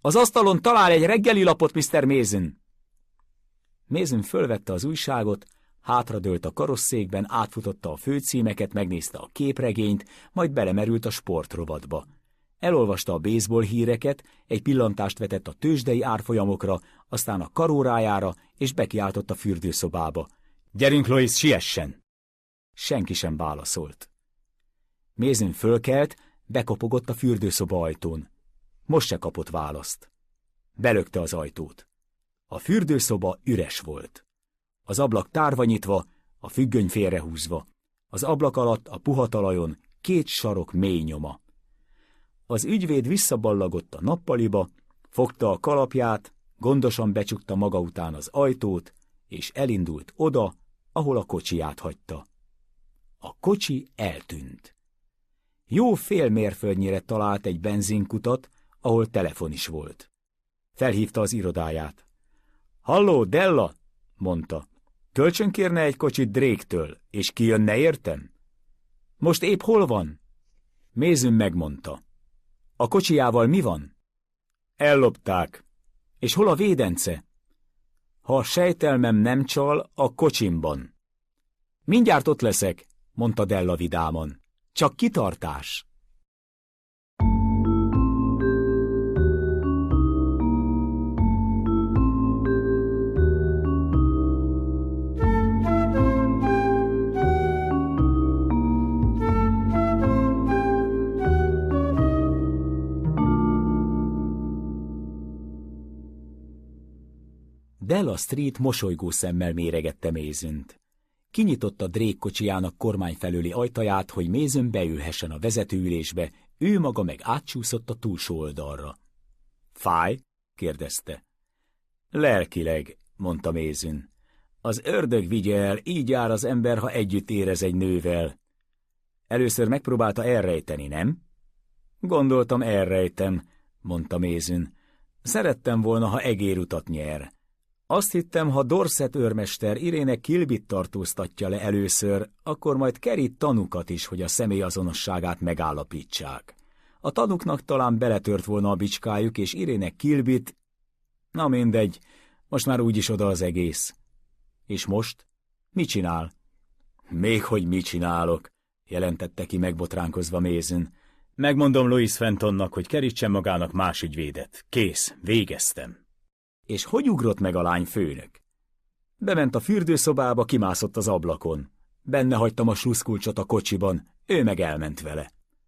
Az asztalon talál egy reggeli lapot, Mr. Mason. Mason fölvette az újságot, hátradőlt a karosszékben, átfutotta a főcímeket, megnézte a képregényt, majd belemerült a sportrovatba. Elolvasta a baseball híreket, egy pillantást vetett a tőzsdei árfolyamokra, aztán a karórájára, és bekiáltott a fürdőszobába. Gyerünk, Lois, siessen! Senki sem válaszolt. Mason fölkelt, bekopogott a fürdőszoba ajtón. Most se kapott választ. Belökte az ajtót. A fürdőszoba üres volt. Az ablak tárva nyitva, a függöny félrehúzva. Az ablak alatt a puha talajon 2 sarok mély nyoma. Az ügyvéd visszaballagott a nappaliba, fogta a kalapját, gondosan becsukta maga után az ajtót, és elindult oda, ahol a kocsiját hagyta. A kocsi eltűnt. Jó fél mérföldnyire talált egy benzinkutat, ahol telefon is volt. Felhívta az irodáját. Halló, Della, mondta. Kölcsön kérne egy kocsit Drake-től, és kijönne értem? Most épp hol van? Mason megmondta. A kocsijával mi van? Ellopták. És hol a védence? Ha a sejtelmem nem csal, a kocsimban. Mindjárt ott leszek, mondta Della vidáman. Csak kitartás. Della Street mosolygó szemmel méregette Masont. Kinyitotta Drake kocsijának kormány felőli ajtaját, hogy Mason beülhessen a vezetőülésbe, ő maga meg átcsúszott a túlsó oldalra. Fáj? kérdezte. Lelkileg, mondta Mason. Az ördög vigye el, így jár az ember, ha együtt érez egy nővel. Először megpróbálta elrejteni, nem? Gondoltam, elrejtem, mondta Mason. Szerettem volna, ha egérutat nyer. Azt hittem, ha Dorset őrmester Irene Kilbit tartóztatja le először, akkor majd kerít tanukat is, hogy a személyazonosságát megállapítsák. A tanuknak talán beletört volna a bicskájuk, és Irene Kilbit... Na mindegy, most már úgyis oda az egész. És most? Mit csinál? Még hogy mit csinálok, jelentette ki megbotránkozva Mason. Megmondom Louis Fentonnak, hogy kerítsen magának más ügyvédet. Kész, végeztem. És hogy ugrott meg a lány főnök? Bement a fürdőszobába, kimászott az ablakon. Benne hagytam a sluszkulcsot a kocsiban, ő meg elment vele.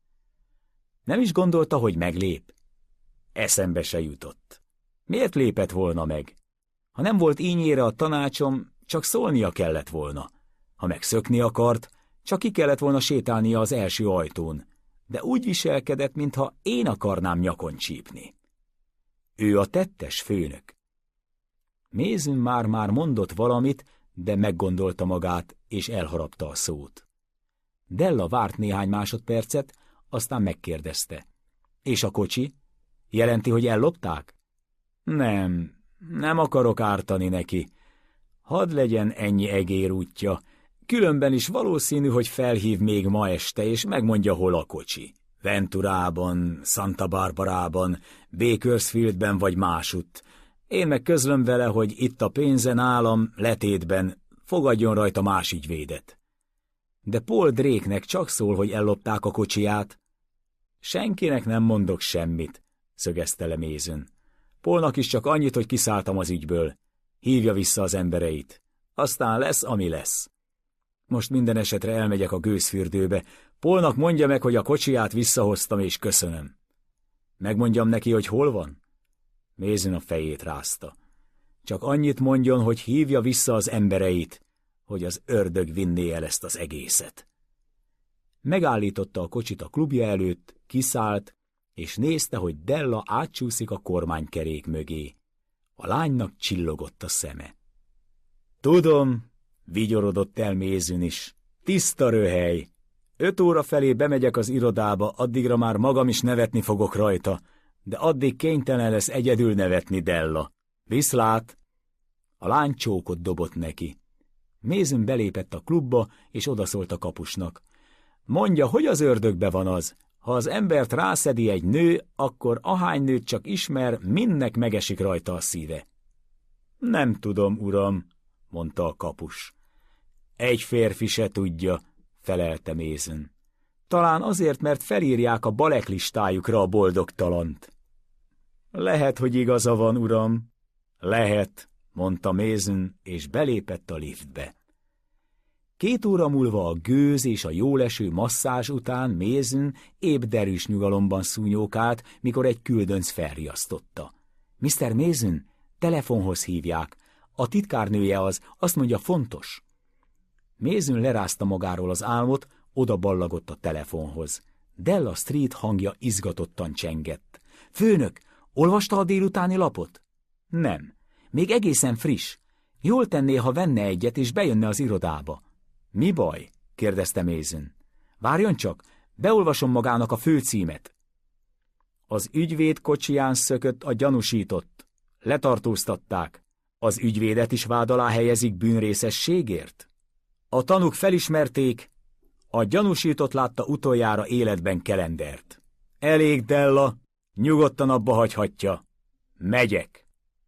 Nem is gondolta, hogy meglép? Eszembe se jutott. Miért lépett volna meg? Ha nem volt ínyére a tanácsom, csak szólnia kellett volna. Ha meg szökni akart, csak ki kellett volna sétálnia az első ajtón. De úgy viselkedett, mintha én akarnám nyakon csípni. Ő a tettes főnök. Mason már mondott valamit, de meggondolta magát, és elharapta a szót. Della várt néhány másodpercet, aztán megkérdezte. És a kocsi? Jelenti, hogy ellopták? Nem akarok ártani neki. Hadd legyen ennyi egérútja. Különben is valószínű, hogy felhív még ma este, és megmondja, hol a kocsi. Venturában, Santa Barbarában, Bakersfieldben vagy másutt. Én meg közlöm vele, hogy itt a pénze nálam, letétben, fogadjon rajta más ügyvédet. De Paul Drake-nek csak szól, hogy ellopták a kocsiját. Senkinek nem mondok semmit, szögezte le Mason. Paulnak is csak annyit, hogy kiszálltam az ügyből. Hívja vissza az embereit. Aztán lesz, ami lesz. Most minden esetre elmegyek a gőzfürdőbe. Paulnak mondja meg, hogy a kocsiját visszahoztam, és köszönöm. Megmondjam neki, hogy hol van? Mason a fejét rázta. Csak annyit mondjon, hogy hívja vissza az embereit, hogy az ördög vinné el ezt az egészet. Megállította a kocsit a klubja előtt, kiszállt, és nézte, hogy Della átcsúszik a kormánykerék mögé. A lánynak csillogott a szeme. Tudom, vigyorodott el Mason is. Tiszta röhely. 5 óra felé bemegyek az irodába, addigra már magam is nevetni fogok rajta, de addig kénytelen lesz egyedül nevetni Della. Viszlát! A lány csókot dobott neki. Mason belépett a klubba, és odaszólt a kapusnak. Mondja, hogy az ördögbe van az, Ha az embert rászedi egy nő, akkor ahány nőt csak ismer, mindnek megesik rajta a szíve. Nem tudom, uram, mondta a kapus. Egy férfi se tudja, felelte Mason. Talán azért, mert felírják a balek listájukra a boldogtalant. Lehet, hogy igaza van, uram. Lehet, mondta Mason, és belépett a liftbe. 2 óra múlva a gőz és a jóleső masszázs után Mason épp derűs nyugalomban szúnyókált, mikor egy küldönc felriasztotta. Mr. Mason, telefonhoz hívják. A titkárnője az, azt mondja, fontos. Mason lerázta magáról az álmot, oda ballagott a telefonhoz. Della Street hangja izgatottan csengett. Főnök, olvasta a délutáni lapot? Nem. Még egészen friss. Jól tenné, ha venne egyet, és bejönne az irodába. Mi baj? kérdezte Mason. Várjon csak, beolvasom magának a főcímet. Az ügyvéd kocsiján szökött a gyanúsított. Letartóztatták. Az ügyvédet is vád alá helyezik bűnrészességért? A tanúk felismerték, a gyanúsított látta utoljára életben Calendert. Elég, Della, nyugodtan abba hagyhatja. Megyek.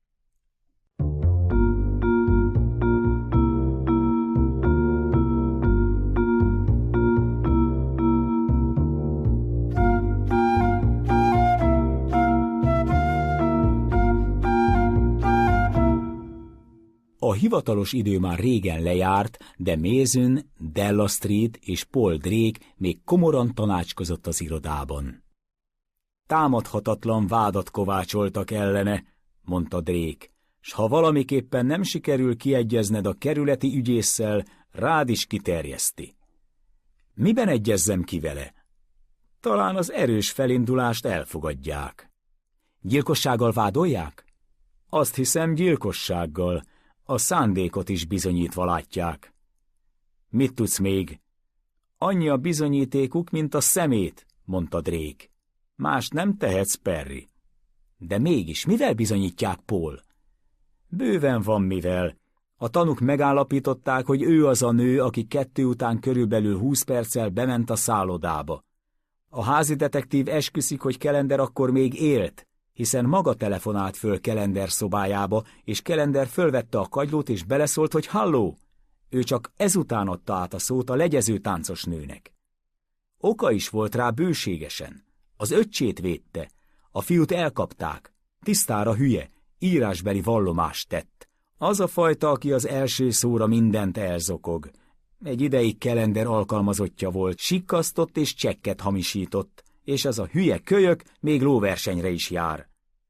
A hivatalos idő már régen lejárt, de Mason, Della Street és Paul Drake még komoran tanácskozott az irodában. Támadhatatlan vádat kovácsoltak ellene, mondta Drake, s ha valamiképpen nem sikerül kiegyezned a kerületi ügyésszel, rád is kiterjeszti. Miben egyezzem ki vele? Talán az erős felindulást elfogadják. Gyilkossággal vádolják? Azt hiszem, gyilkossággal. A szándékot is bizonyítva látják. Mit tudsz még? Annyi a bizonyítékuk, mint a szemét, mondta Drake. Más nem tehetsz, Perry. De mégis, mivel bizonyítják, Paul? Bőven van mivel. A tanúk megállapították, hogy ő az a nő, aki 2 után körülbelül 20 perccel bement a szállodába. A házi detektív esküszik, hogy Calender akkor még élt, hiszen maga telefonált föl Calender szobájába, és Calender fölvette a kagylót és beleszólt, hogy halló! Ő csak ezután adta át a szót a legyező táncos nőnek. Oka is volt rá bőségesen. Az öccsét védte. A fiút elkapták. Tisztára hülye, írásbeli vallomást tett. Az a fajta, aki az első szóra mindent elzokog. Egy ideig Calender alkalmazottja volt, sikkasztott és csekket hamisított, és az a hülye kölyök még lóversenyre is jár.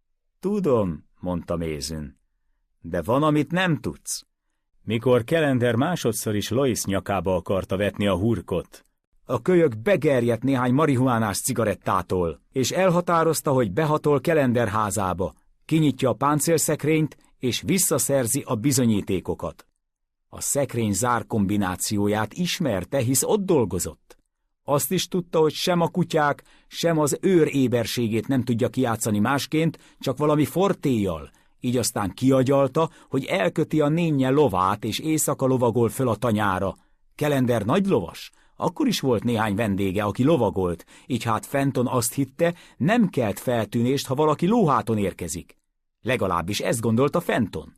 Tudom, mondta Mason. De van, amit nem tudsz. Mikor Calender másodszor is Lois nyakába akarta vetni a hurkot, a kölyök begerjedt néhány marihuánás cigarettától, és elhatározta, hogy behatol Calender házába, kinyitja a páncélszekrényt, és visszaszerzi a bizonyítékokat. A szekrény zár kombinációját ismerte, hisz ott dolgozott. Azt is tudta, hogy sem a kutyák, sem az őr éberségét nem tudja kijátszani másként, csak valami fortéjjal, így aztán kiagyalta, hogy elköti a nénje lovát, és éjszaka lovagol föl a tanyára. Calender nagy lovas, akkor is volt néhány vendége, aki lovagolt, így hát Fenton azt hitte, nem kelt feltűnést, ha valaki lóháton érkezik. Legalábbis ezt gondolta Fenton.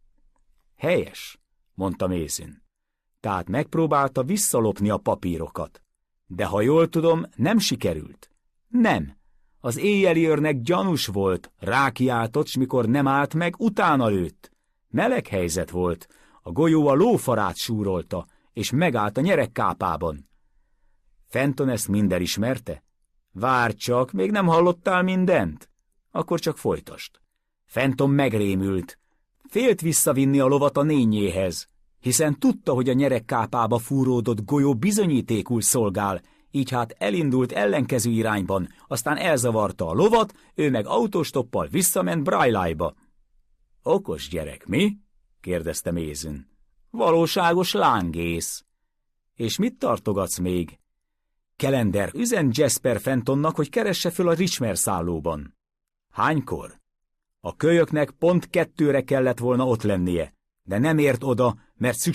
Helyes, mondta Mason. Tehát megpróbálta visszalopni a papírokat. De ha jól tudom, nem sikerült. Nem. Az éjjeli őrnek gyanús volt, rákiáltott, s mikor nem állt meg, utána lőtt. Meleg helyzet volt. A golyó a lófarát súrolta, és megállt a nyeregkápában. Fenton ezt minden ismerte? Várj csak, még nem hallottál mindent? Akkor csak folytasd. Fenton megrémült. Félt visszavinni a lovat a nénjéhez, hiszen tudta, hogy a nyeregkápába fúródott golyó bizonyítékul szolgál, így hát elindult ellenkező irányban, aztán elzavarta a lovat, ő meg autóstoppal visszament Braille-ba. Okos gyerek, mi? kérdezte Mason. Valóságos lángész. És mit tartogatsz még? Calender, üzen Jasper Fentonnak, hogy keresse föl a Richmer szállóban. Hánykor? A kölyöknek pont 2-re kellett volna ott lennie, de nem ért oda, mert